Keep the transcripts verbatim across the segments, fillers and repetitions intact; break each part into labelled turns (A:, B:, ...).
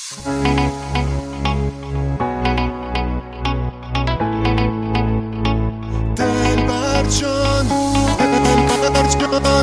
A: دلبر جان دلبر جان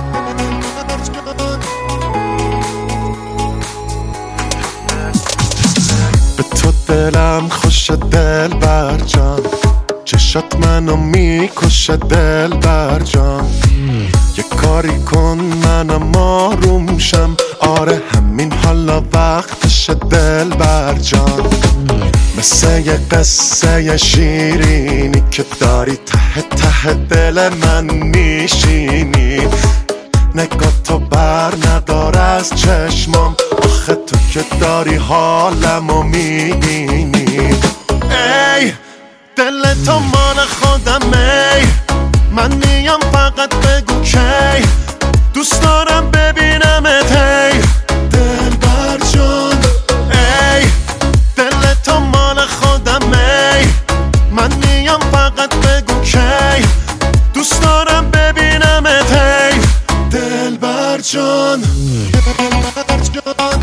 A: به تو دلم خوشه دلبر جان، چشات منو میکشه دلبر جان. یه کاری کن منم آروم شم، آره همین حالا وقتشه دلبر جان. مثل یه قصه شیرینی که داری ته ته دل من میشینی. نگاه تو بر ندار از چشمام، آخه تو که داری حالمو میبینی. ای دل تو مال خودم، ای من میام فقط بگو کی دوست دارم ببینمت. ای دلبر جان ای دل تو مال خودم، ای من میام فقط بگو کی دوست دارم ببینمت. ای دلبر جان دلبر جان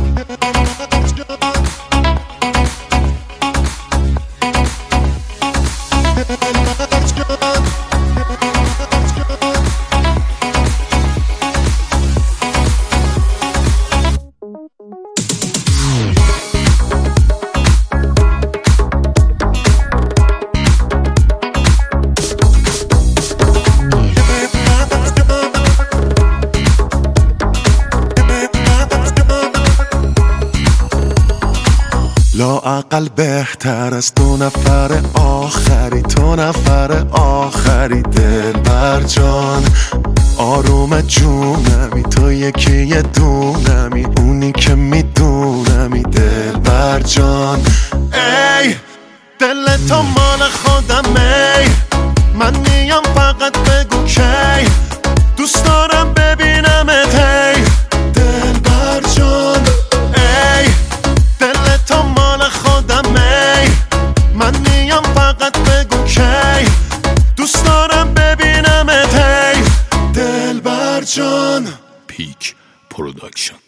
A: لااقل بهتر از دو نفر آخری، تو نفر آخری دلبر جان. آروم جونمی تو یکی یه دونمی، اونی که میدونمی دلبر جان. ای دل تو مال خودم، ای من میام فقط بگو کی دوست دارم ببینمت. ای دلبر جان ای دل تو مال خودم، ای من میام فقط بگو کی دوست دارم ببینمت. ای دلبر جان.
B: پیک پروداکشن.